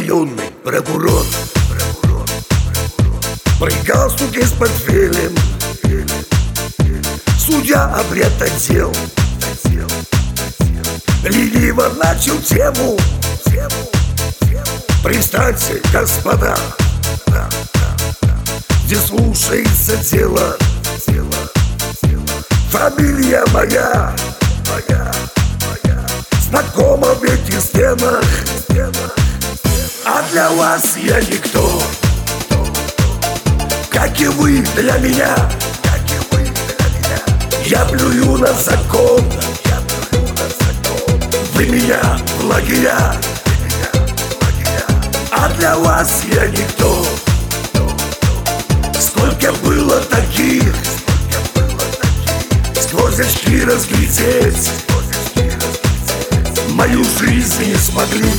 районный прокурор при галстуке с портфелем. Судья обряд отдел лениво начал тему. Представьте, господа, где слушается дело. Фамилия моя знакома в этих стенах, а для вас я никто, как и вы для меня. Я плюю на закон, вы меня в лагеря, а для вас я никто. Сколько было таких, сквозь очки разглядеть мою жизнь не смогли.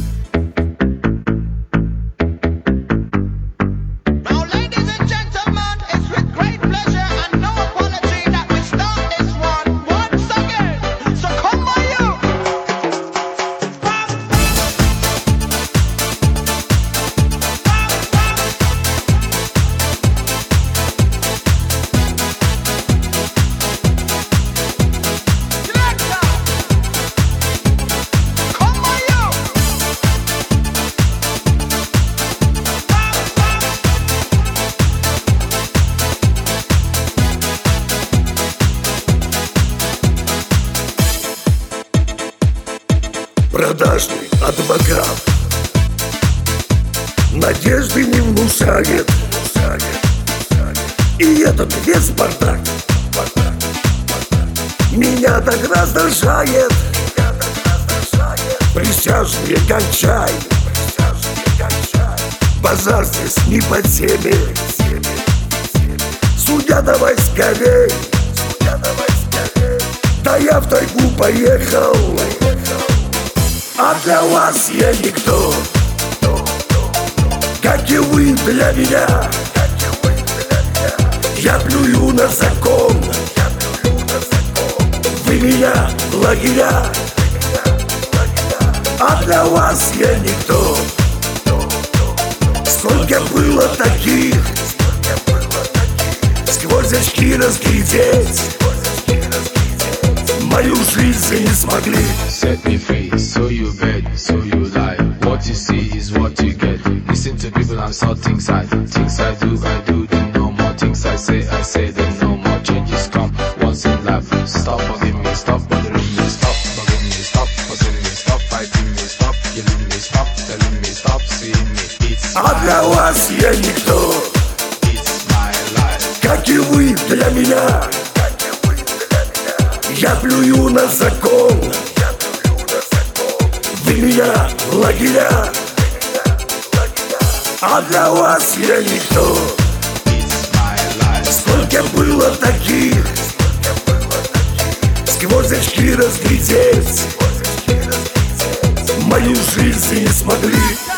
Продажный адвокат надежды не внушает, и этот весь бардак меня так раздражает. Присяжные, кончай, базар здесь не по теме. Судья, давай скорей, да я в тайгу поехал, а для вас я никто, как и вы для меня. Я плюю на закон, вы меня в лагеря, а для вас я никто. Сколько было таких, сквозь очки разглядеть мою жизнь не смогли. Set me free, so you beg, so you lie. What you see is what you get. Listen to people and saw things I do, then no more. Things I say, then no more. Changes come once in life. Stop bugging me, stop bothering me, stop bugging me, stop bothering me, stop fighting me, stop killing me, stop telling me, stop seeing me. It's а для вас я никто, it's my life, как и вы для меня. Я плюю на закон, вы меня в лагеря, а для вас я никто. Сколько было таких, сквозь очки разглядеть мою жизнь не смогли.